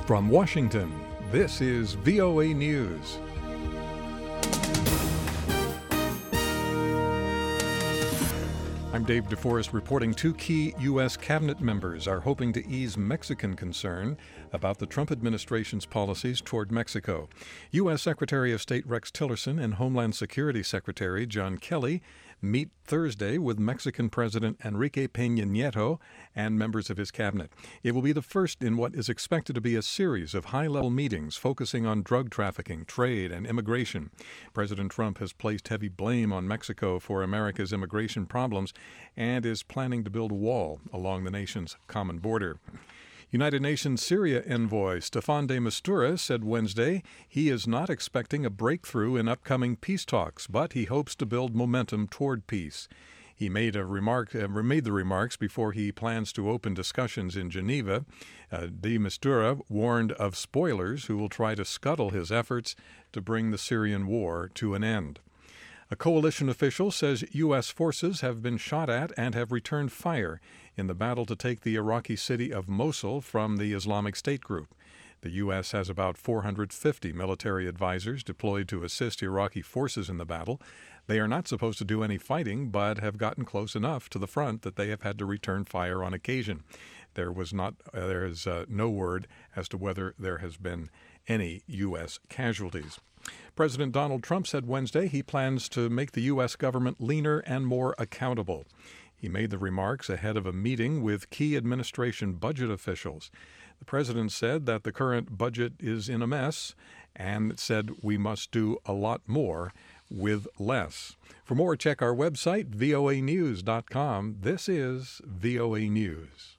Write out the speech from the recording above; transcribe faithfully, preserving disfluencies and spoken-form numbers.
From Washington, this is V O A News. I'm Dave DeForest reporting two key U S cabinet members are hoping to ease Mexican concern about the Trump administration's policies toward Mexico. U S Secretary of State Rex Tillerson and Homeland Security Secretary John Kelly meet Thursday with Mexican President Enrique Peña Nieto and members of his cabinet. It will be the first in what is expected to be a series of high-level meetings focusing on drug trafficking, trade, and immigration. President Trump has placed heavy blame on Mexico for America's immigration problems and is planning to build a wall along the nation's common border. United Nations Syria envoy Staffan de Mistura said Wednesday he is not expecting a breakthrough in upcoming peace talks, but he hopes to build momentum toward peace. He made a remark, uh, made the remarks before he plans to open discussions in Geneva. Uh, de Mistura warned of spoilers who will try to scuttle his efforts to bring the Syrian war to an end. A coalition official says U S forces have been shot at and have returned fire in the battle to take the Iraqi city of Mosul from the Islamic State group. The U S has about four hundred fifty military advisors deployed to assist Iraqi forces in the battle. They are not supposed to do any fighting, but have gotten close enough to the front that they have had to return fire on occasion. There was not, uh, there is uh, no word as to whether there has been any U S casualties. President Donald Trump said Wednesday he plans to make the U S government leaner and more accountable. He made the remarks ahead of a meeting with key administration budget officials. The president said that the current budget is in a mess and said we must do a lot more with less. For more, check our website, V O A news dot com. This is V O A News.